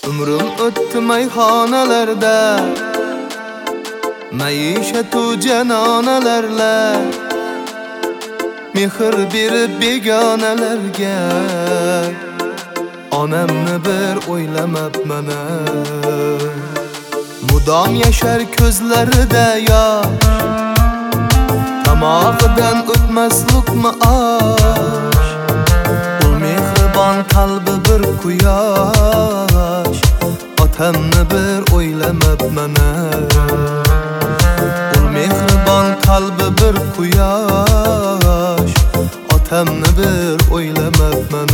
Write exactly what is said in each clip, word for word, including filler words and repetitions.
Umrim o'tdi mayxonalarda, maishat-u janonalarla, mehr berib begonalarga. Onamni bir o'ylamabman. Mudom yashar ko'zlarida yosh, tomog'idan o'tmas luqma osh. U mehribon qalbi bir quyosh, otamni bir o'ylamabman. U mehribon qalbi bir quyosh, otamni bir o'ylamabman.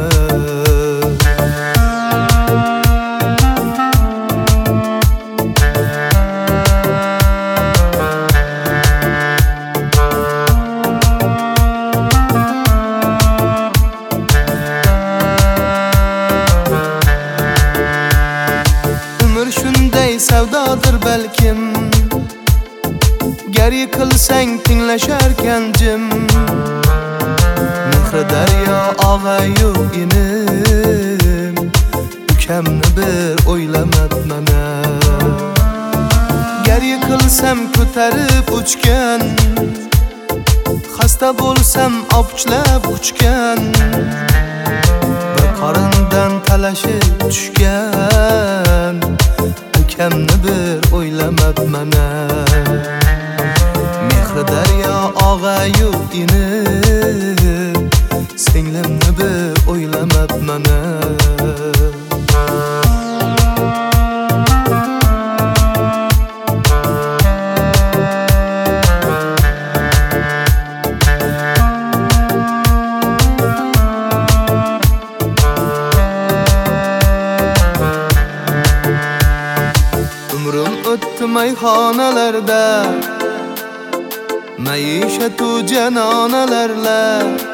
Shunday savdodir balkim, gar yiqilsang tinglasharkan jim. Mehri daryo og'ayu inim, ukamni bir o'ylamabman. Gar yiqilsam ko'tarib uchgan, xasta bo'lsam opichlab quchgan. Bir qorindan talashib tushgan, ukamni bir o'ylamabman. Mehri daryo og'ayu inim, singlimni bir o'ylamabman. Umrim o'tdi mayxonalarda, maishat-u janonalarla,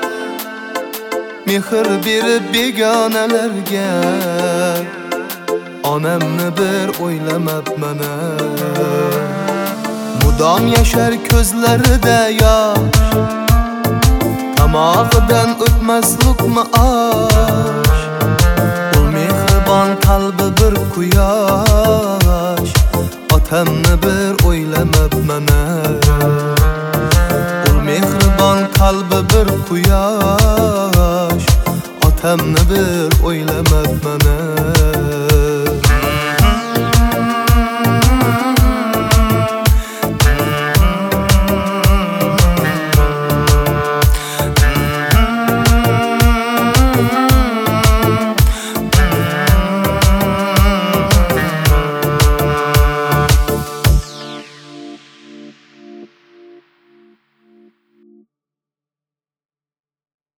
mehr berib begonalarga. Onamni bir o'ylamabman. Mudom yashar ko'zlarida yosh, tomog'idan o'tmas luqma osh. U mehribon qalbi bir quyosh, otamni bir o'ylamabman. U mehribon qalbi bir quyosh, otamni bir o'ylamabman.